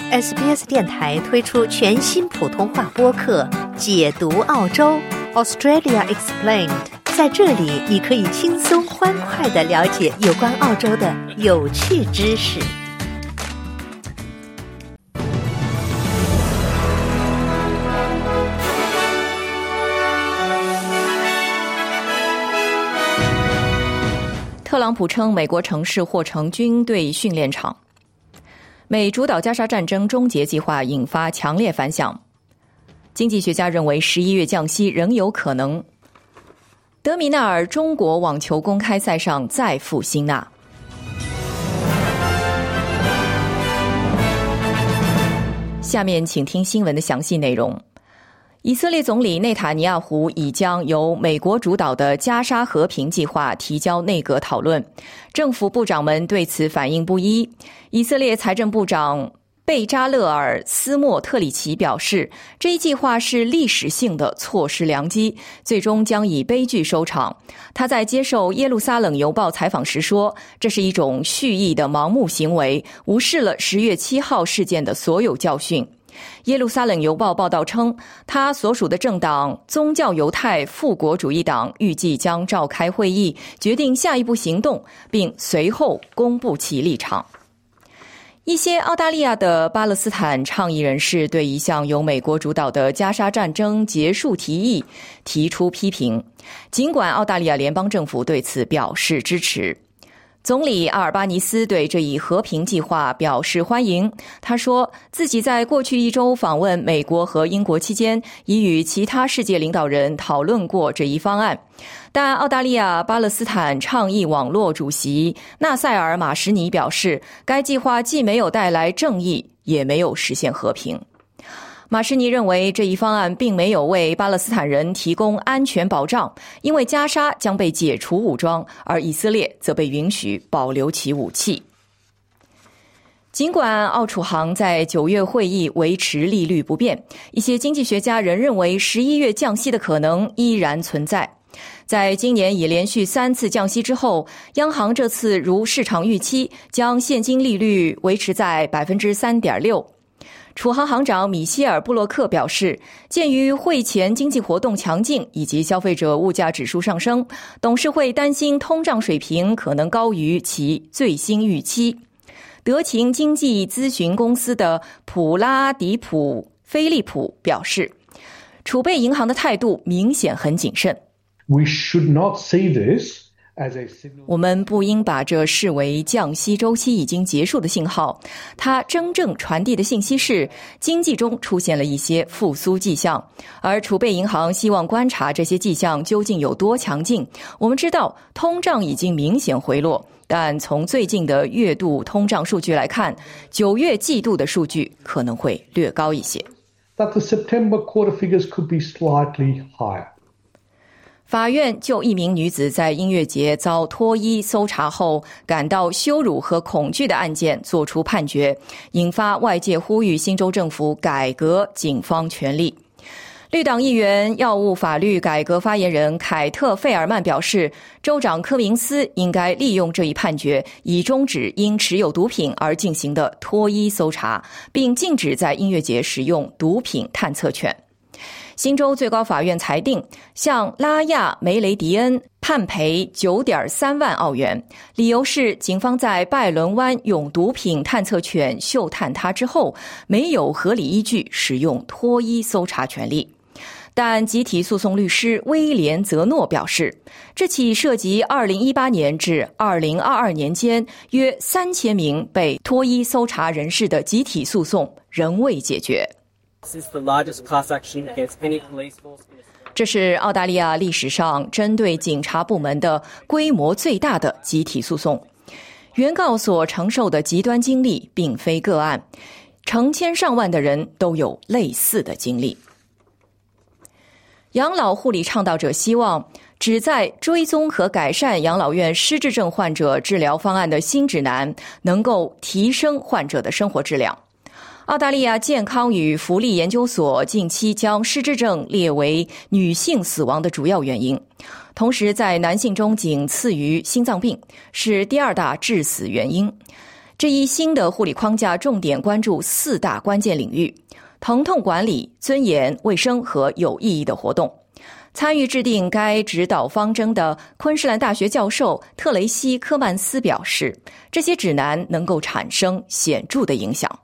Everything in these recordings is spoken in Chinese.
SBS 电台推出全新普通话播客《解读澳洲 Australia Explained》。在这里，你可以轻松欢快地了解有关澳洲的有趣知识。 特朗普称美国城市或成军队训练场。美主导加沙战争终结计划引发强烈反响。经济学家认为11月降息仍有可能。德米纳尔中国网球公开赛上再赴辛纳。下面请听新闻的详细内容。以色列总理内塔尼亚胡已将由美国主导的加沙和平计划提交内阁讨论，政府部长们对此反应不一。以色列财政部长贝扎勒尔斯莫特里奇表示，这一计划是历史性的错失良机，最终将以悲剧收场。他在接受耶路撒冷邮报采访时说，这是一种蓄意的盲目行为，无视了10月7号事件的所有教训。耶路撒冷邮报报道称，他所属的政党宗教犹太复国主义党预计将召开会议，决定下一步行动，并随后公布其立场。一些澳大利亚的巴勒斯坦倡议人士对一项由美国主导的加沙战争结束提议提出批评，尽管澳大利亚联邦政府对此表示支持。总理阿尔巴尼斯对这一和平计划表示欢迎。他说，自己在过去1周访问美国和英国期间，已与其他世界领导人讨论过这一方案。但澳大利亚巴勒斯坦倡议网络主席纳塞尔·马什尼表示，该计划既没有带来正义，也没有实现和平。马什尼认为这一方案并没有为巴勒斯坦人提供安全保障，因为加沙将被解除武装，而以色列则被允许保留其武器。尽管澳储行在9月会议维持利率不变，一些经济学家仍认为11月降息的可能依然存在。在今年已连续3次降息之后，央行这次如市场预期，将现金利率维持在 3.6%。储行行长米歇尔·布洛克表示，鉴于会前经济活动强劲以及消费者物价指数上升，董事会担心通胀水平可能高于其最新预期。德勤经济咨询公司的普拉迪普·菲利普表示，储备银行的态度明显很谨慎。 We should not see this 我们不应把这视为降息周期已经结束的信号，它真正传递的信息是经济中出现了一些复苏迹象，而储备银行希望观察这些迹象究竟有多强劲。我们知道通胀已经明显回落，但从最近的月度通胀数据来看，9月季度的数据可能会略高一些。 That the September quarter figures could be slightly higher. 法院就一名女子在音乐节遭脱衣搜查后感到羞辱和恐惧的案件作出判决，引发外界呼吁新州政府改革警方权力。绿党议员药物法律改革发言人凯特·费尔曼表示，州长科明斯应该利用这一判决，以终止因持有毒品而进行的脱衣搜查，并禁止在音乐节使用毒品探测犬。新州最高法院裁定向拉亚梅雷迪恩判赔 9.3 万澳元，理由是警方在拜伦湾用毒品探测犬嗅探他之后，没有合理依据使用脱衣搜查权利。但集体诉讼律师威廉·泽诺表示，这起涉及2018年至2022年间约3000名被脱衣搜查人士的集体诉讼仍未解决。这是澳大利亚历史上针对警察部门的规模最大的集体诉讼。原告所承受的极端经历并非个案，成千上万的人都有类似的经历。养老护理倡导者希望旨在追踪和改善养老院失智症患者治疗方案的新指南能够提升患者的生活质量。澳大利亚健康与福利研究所近期将失智症列为女性死亡的主要原因，同时在男性中仅次于心脏病，是第2大致死原因。 这一新的护理框架重点关注4大关键领域：疼痛管理、尊严、卫生和有意义的活动。参与制定该指导方针的昆士兰大学教授特雷西·科曼斯表示，这些指南能够产生显著的影响。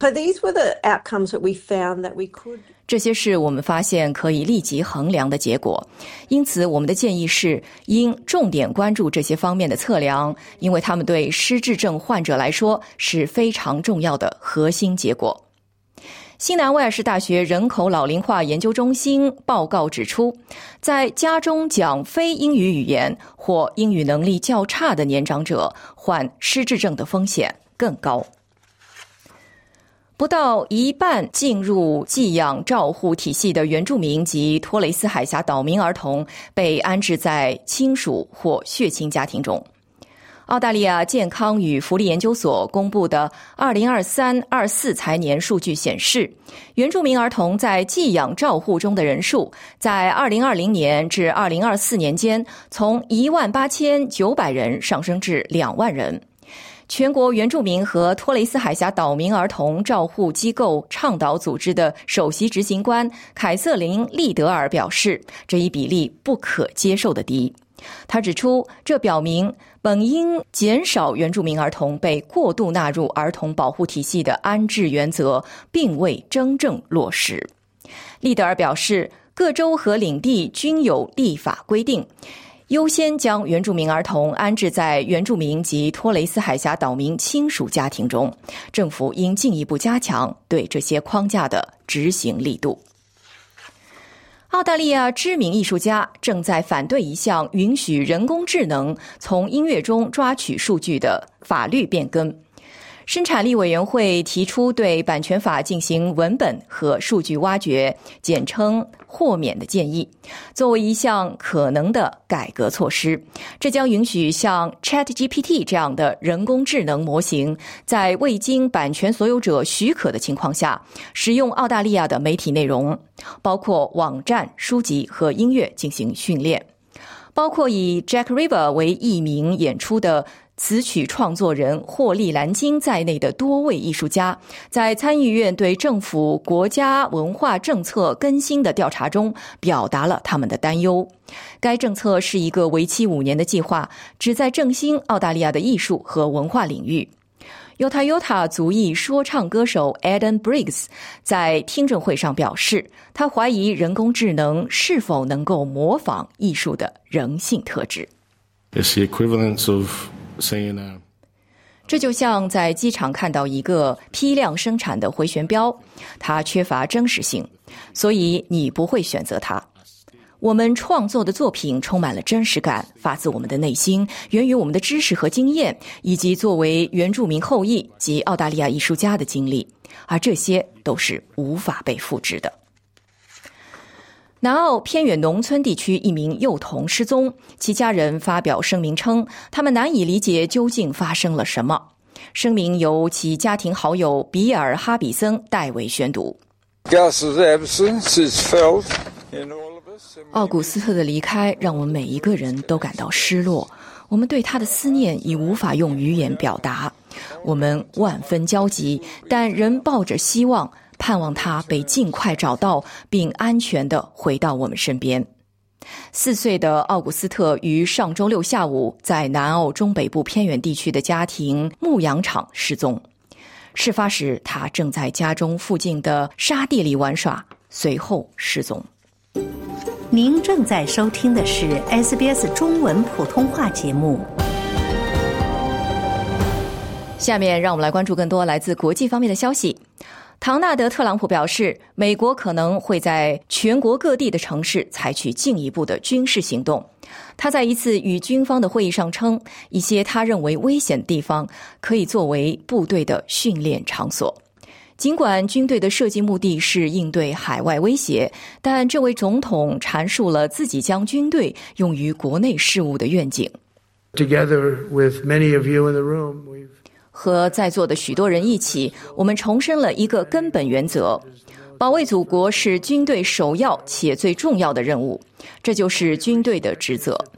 这些是我们发现可以立即衡量的结果，因此我们的建议是应重点关注这些方面的测量，因为它们对失智症患者来说是非常重要的核心结果。新南威尔士大学人口老龄化研究中心报告指出，在家中讲非英语语言或英语能力较差的年长者患失智症的风险更高。不到一半进入寄养照护体系的原住民及托雷斯海峡岛民儿童被安置在亲属或血亲家庭中。澳大利亚健康与福利研究所公布的2023-24财年数据显示，原住民儿童在寄养照护中的人数在2020年至2024年间从18900人上升至2万人。全国原住民和托雷斯海峡岛民儿童照护机构倡导组织的首席执行官凯瑟琳·利德尔表示，这一比例不可接受的低。他指出，这表明本应减少原住民儿童被过度纳入儿童保护体系的安置原则并未真正落实。利德尔表示，各州和领地均有立法规定，优先将原住民儿童安置在原住民及托雷斯海峡岛民亲属家庭中，政府应进一步加强对这些框架的执行力度。澳大利亚知名艺术家正在反对一项允许人工智能从音乐中抓取数据的法律变更。生产力委员会提出对版权法进行文本和数据挖掘，简称豁免的建议，作为一项可能的改革措施。这将允许像 ChatGPT 这样的人工智能模型在未经版权所有者许可的情况下使用澳大利亚的媒体内容，包括网站、书籍和音乐进行训练。包括以 Jack River 为艺名演出的词曲创作人霍利兰金在内的多位艺术家，在参议院对政府国家文化政策更新的调查中表达了他们的担忧。该政策是一个为期5年的计划，旨在振兴澳大利亚的艺术和文化领域。Yota 族裔说唱歌手 Adam Briggs 在听证会上表示，他怀疑人工智能是否能够模仿艺术的人性特质。这就像在机场看到一个批量生产的回旋镖，它缺乏真实性，所以你不会选择它。我们创作的作品充满了真实感，发自我们的内心，源于我们的知识和经验，以及作为原住民后裔及澳大利亚艺术家的经历，而这些都是无法被复制的。南澳偏远农村地区一名幼童失踪，其家人发表声明称，他们难以理解究竟发生了什么。声明由其家庭好友比尔·哈比森代为宣读。奥古斯特的离开让我们每一个人都感到失落，我们对他的思念已无法用语言表达。我们万分焦急，但仍抱着希望，盼望他被尽快找到并安全地回到我们身边。4岁的奥古斯特于上周六下午在南澳中北部偏远地区的家庭牧羊场失踪。事发时，他正在家中附近的沙地里玩耍，随后失踪。 您正在收听的是 SBS 中文普通话节目。 下面让我们来关注更多来自国际方面的消息。唐纳德·特朗普表示，美国可能会在全国各地的城市采取进一步的军事行动。他在一次与军方的会议上称，一些他认为危险的地方可以作为部队的训练场所。尽管军队的设计目的是应对海外威胁，但这位总统阐述了自己将军队用于国内事务的愿景。 Together with many of you in the room, we've 和在座的许多人一起，我们重申了一个根本原则：保卫祖国是军队首要且最重要的任务，这就是军队的职责。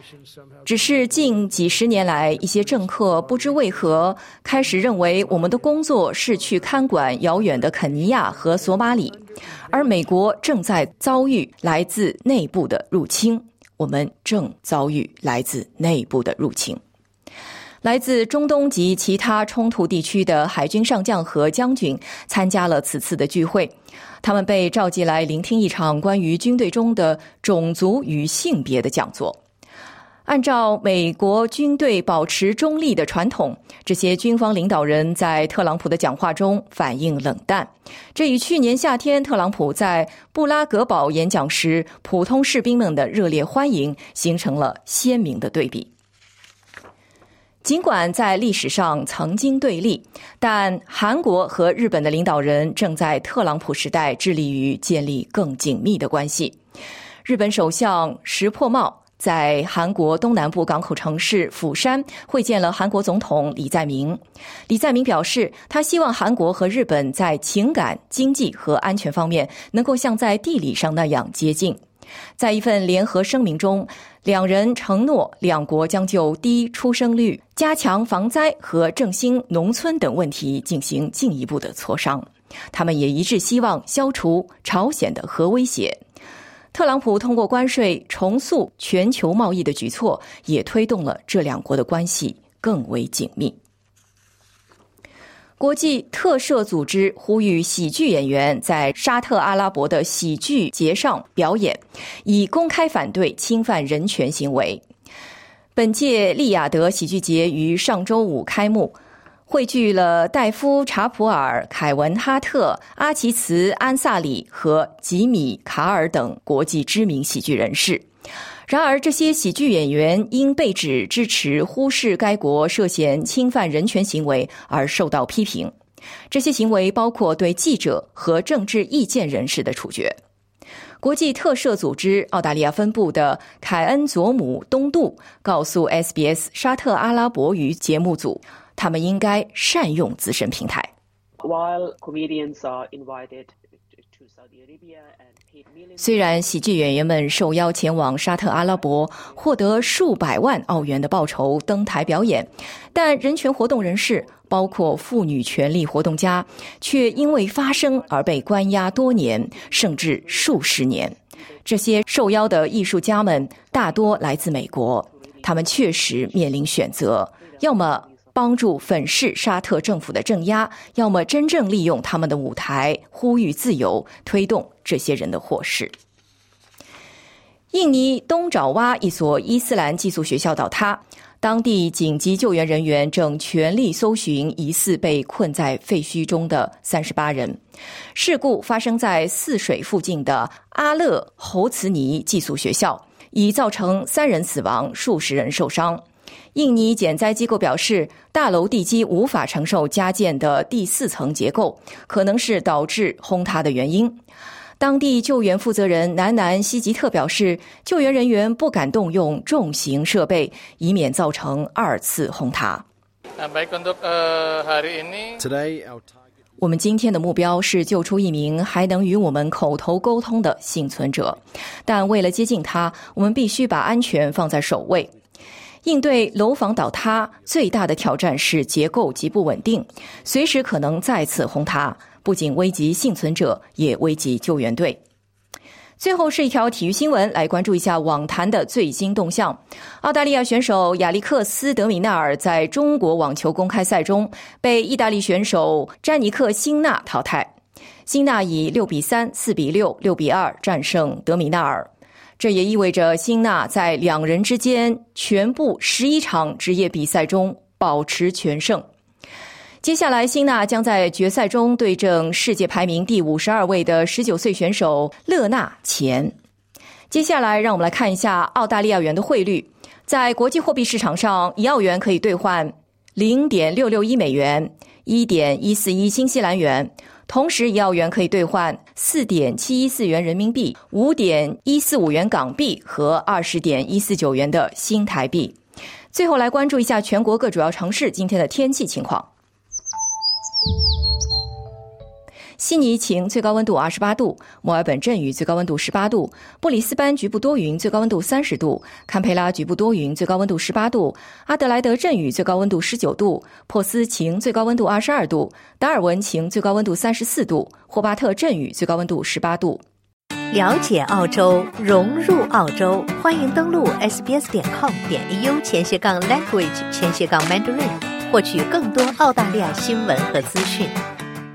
只是近几十年来，一些政客不知为何开始认为我们的工作是去看管遥远的肯尼亚和索马里，而美国正在遭遇来自内部的入侵。我们正遭遇来自内部的入侵。来自中东及其他冲突地区的海军上将和将军参加了此次的聚会，他们被召集来聆听一场关于军队中的种族与性别的讲座。按照美国军队保持中立的传统，这些军方领导人在特朗普的讲话中反应冷淡，这与去年夏天特朗普在布拉格堡演讲时普通士兵们的热烈欢迎形成了鲜明的对比。尽管在历史上曾经对立，但韩国和日本的领导人正在特朗普时代致力于建立更紧密的关系。日本首相石破茂在韩国东南部港口城市釜山会见了韩国总统李在明。李在明表示，他希望韩国和日本在情感、经济和安全方面能够像在地理上那样接近。在一份联合声明中，两人承诺两国将就低出生率、加强防灾和振兴农村等问题进行进一步的磋商。他们也一致希望消除朝鲜的核威胁。特朗普通过关税重塑全球贸易的举措，也推动了这两国的关系更为紧密。国际特赦组织呼吁喜剧演员在沙特阿拉伯的喜剧节上表演，以公开反对侵犯人权行为。本届利雅得喜剧节于上周五开幕，汇聚了戴夫·查普尔、凯文·哈特、阿奇茨·安萨里和吉米·卡尔等国际知名喜剧人士。然而，这些喜剧演员因被指支持忽视该国涉嫌侵犯人权行为而受到批评。这些行为包括对记者和政治意见人士的处决。国际特赦组织澳大利亚分部的凯恩·佐姆·东杜告诉 SBS 沙特阿拉伯语节目组，他们应该善用自身平台。虽然喜剧演员们受邀前往沙特阿拉伯，获得数百万澳元的报酬登台表演，但人权活动人士，包括妇女权利活动家，却因为发声而被关押多年，甚至数十年。这些受邀的艺术家们大多来自美国，他们确实面临选择，要么帮助粉饰沙特政府的镇压，要么真正利用他们的舞台呼吁自由，推动这些人的获释。印尼东爪哇一所伊斯兰寄宿学校倒塌，当地紧急救援人员正全力搜寻疑似被困在废墟中的38人。事故发生在泗水附近的阿勒侯茨尼寄宿学校，已造成3人死亡，数十人受伤。印尼减灾机构表示，大楼地基无法承受加建的第4层结构，可能是导致轰塌的原因。当地救援负责人南南西吉特表示，救援人员不敢动用重型设备，以免造成2次轰塌。我们今天的目标是救出一名还能与我们口头沟通的幸存者，但为了接近他，我们必须把安全放在首位。应对楼房倒塌最大的挑战是结构极不稳定，随时可能再次轰塌，不仅危及幸存者，也危及救援队。最后是一条体育新闻，来关注一下网坛的最新动向。澳大利亚选手亚历克斯·德米纳尔在中国网球公开赛中被意大利选手詹尼克·辛纳淘汰，辛纳以6-3、4-6、6-2战胜德米纳尔。这也意味着辛纳在2人之间全部11场职业比赛中保持全胜。接下来，辛纳将在决赛中对阵世界排名第52位的19岁选手勒纳钱。接下来，让我们来看一下澳大利亚元的汇率。在国际货币市场上，1澳元可以兑换 0.661 美元、1.141 新西兰元。同时，1澳元可以兑换 4.714 元人民币、5.145元港币和 20.149 元的新台币。最后来关注一下全国各主要城市今天的天气情况。 悉尼晴，最高温度28度；墨尔本阵雨，最高温度18度；布里斯班局部多云，最高温度30度；堪培拉局部多云，最高温度18度；阿德莱德阵雨，最高温度19度；珀斯晴，最高温度22度；达尔文晴，最高温度34度；霍巴特阵雨，最高温度18度。 了解澳洲，融入澳洲，欢迎登录 sbs.com.au/language/Mandarin，获取更多澳大利亚新闻和资讯。